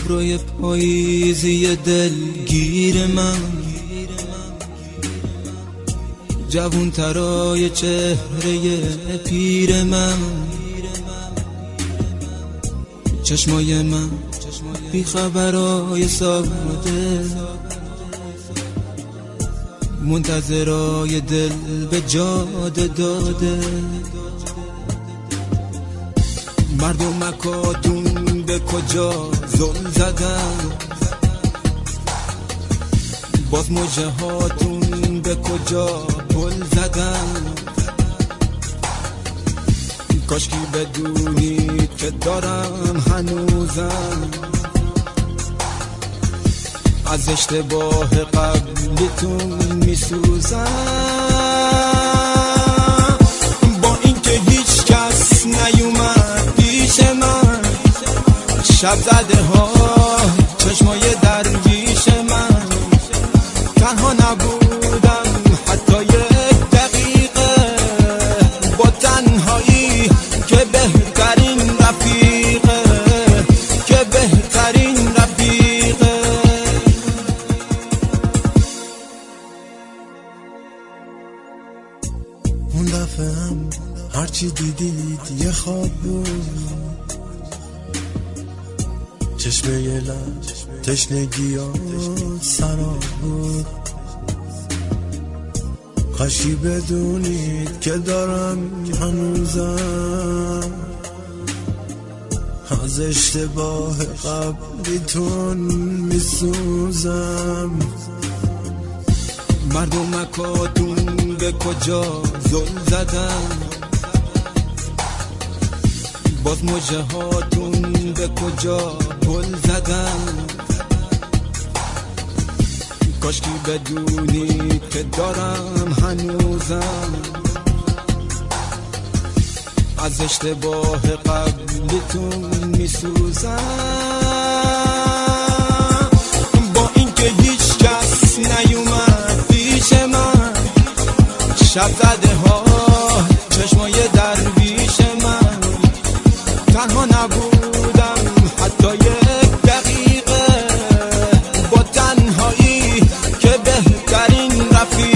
ابروی پاییزی دلگیر من، جوون ترای چهره پیر من، چشمای من بی خبرای ساده، منتظرای دل به جاده داده. مردم مکاتون به کجا زل زدن، باز موجه هاتون به کجا پل زدن. کاشکی بدونید که دارم هنوزم از اشتباه قبلیتون میسوزم. با اینکه هیچ کس نیومد پیش من، شب زده ها چشمای درویش من، تنها نبودم حتی یک دقیقه، با تنهایی که بهترین رفیقه، که بهترین رفیقه. اون دفعه هم هرچی دیدید یه خواب بود، چشمه یه لب تشنگی ها سراب بود. کاشی بدونید که دارم هنوزم از اشتباه قبلیتون میسوزم. مردم مکاتون به کجا زل زدن، باز موجه هاتون به کجا پل زدن. کاشکی بدونید که دارم هنوزم از اشتباه قبلیتون میسوزم. با اینکه هیچ کس نیومد پیش من، شب زده ها چشمای درویش من، تنها نبودم حتی یک دقیقه، با تنهایی که بهترین رفیق.